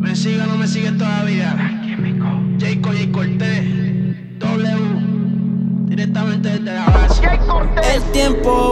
¿Me sigue o no me sigue todavía? Jayco, Jay Cortés, W, directamente desde la base. El tiempo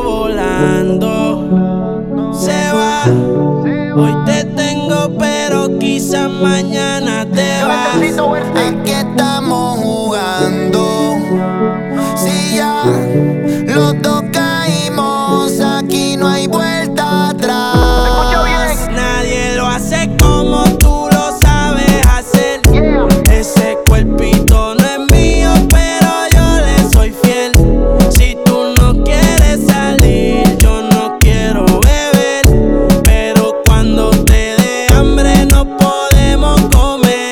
volando se va. Hoy te tengo, pero quizás mañana te vas. Aquí estamos jugando. Si ya los dos caímos, aquí no hay vuelta atrás. Nadie lo hace como tú lo sabes hacer. Ese cuerpito no es mío, pero yo le soy fiel. Si tú no quieres salir, yo no quiero beber. Pero cuando te dé hambre no podemos comer.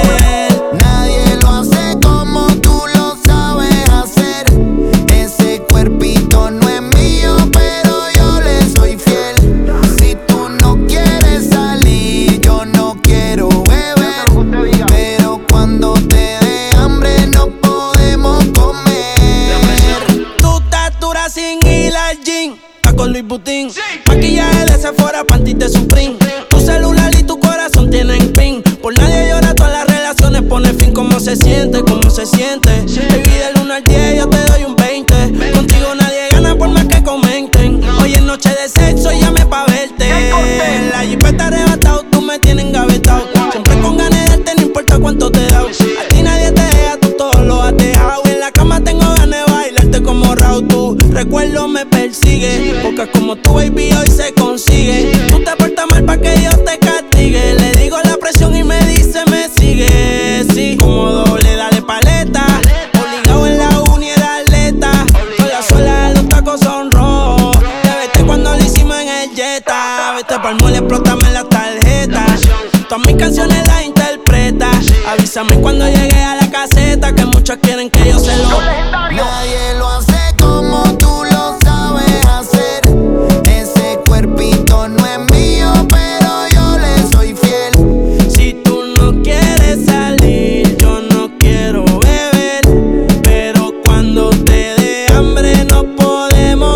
Nadie lo hace como tú lo sabes hacer. Ese cuerpito no es mío, pero yo le soy fiel. Si tú no quieres salir, yo no quiero beber. Pero cuando te dé hambre no podemos comer. Tu estatura sin ir al gym, está con Luis Butín. Maquillaje de Sephora, panty de Supreme. Tu celular y tu corazón tienen pin. Por nadie llora, todas las relaciones pone fin. ¿Cómo se siente? ¿Cómo se siente? Baby, del 1 al 10 yo te doy un 20. Contigo nadie gana por más que comenten. Hoy es noche de sexo, llame pa' verte. La jipeta arrebatado, tú me tienes engavetado. Siempre con ganas de darte, no importa cuánto te da. A ti nadie te deja, tú todo lo has dejado. En la cama tengo ganas de bailarte como Raúl. Tu recuerdo me persigue, porque como tu baby hoy se consigue. Tú te portas mal pa' que Dios te castigue. Le digo la presión y me dice me sigue. Sí, como doble, dale paleta. Obligado en la uni era atleta. Con la suela de los tacos son rojos. Te vete cuando lo hicimos en el Jetta. Vete pa'l mall, explótame la tarjeta. Todas mis canciones las interpreta. Avísame cuando llegue a la caseta, que muchos quieren que yo se lo. Nadie lo hace como tú lo sabes hacer. Ese cuerpito no es mío, pero yo le soy fiel. Si tú no quieres salir, yo no quiero beber. Pero cuando te dé hambre no podemos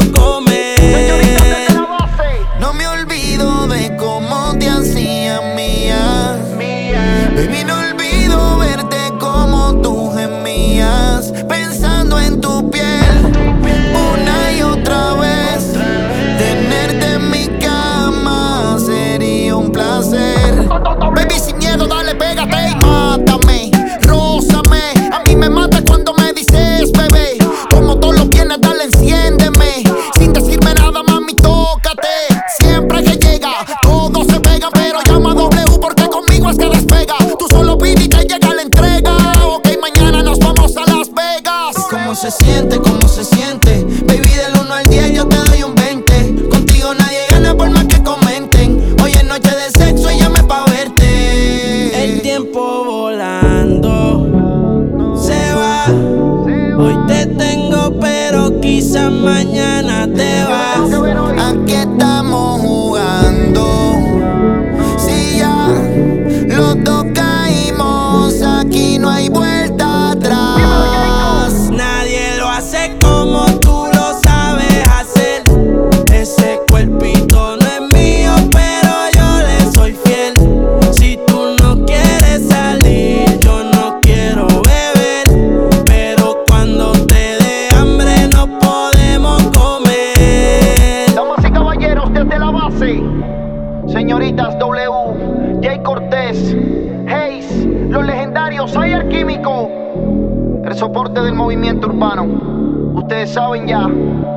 comer. No me olvido de cómo te hacía mía. Baby, no olvido verte como tú gemías, pensando en tu piel una y otra vez. Tenerte en mi cama sería un placer. Baby, sin miedo, dale, pégate y mátame. Rózame, a mí me mata cuando me dices bebé. Como todos los viernes, dale, enciéndeme. Sin decirme nada, mami, tócate. Siempre que llega, todos se pegan, pero llama a W porque conmigo es que despega. Tú solo pide y te llega la entrega. Ok, mañana nos vamos a Las Vegas. ¿Cómo se siente? ¿Cómo se siente? Baby, del 1 al 10 yo te doy un 20. Contigo nadie gana por más que comenten. Hoy es noche de sexo y llame pa' verte. El tiempo volando se va. Hoy te tengo, pero quizás mañana te vas. Aquí estamos jugando. Si ya los dos caímos, aquí no hay vuelta atrás. Nadie lo hace como tú lo sabes hacer. Ese cuerpito no es mío, pero yo le soy fiel. Si tú no quieres salir, yo no quiero beber. Pero cuando te dé hambre no podemos comer. Damas y caballeros, desde la base, señoritas W, Jay Cortés, Hayes, los legendarios Ayer Químico, el soporte del movimiento urbano. Ustedes saben ya,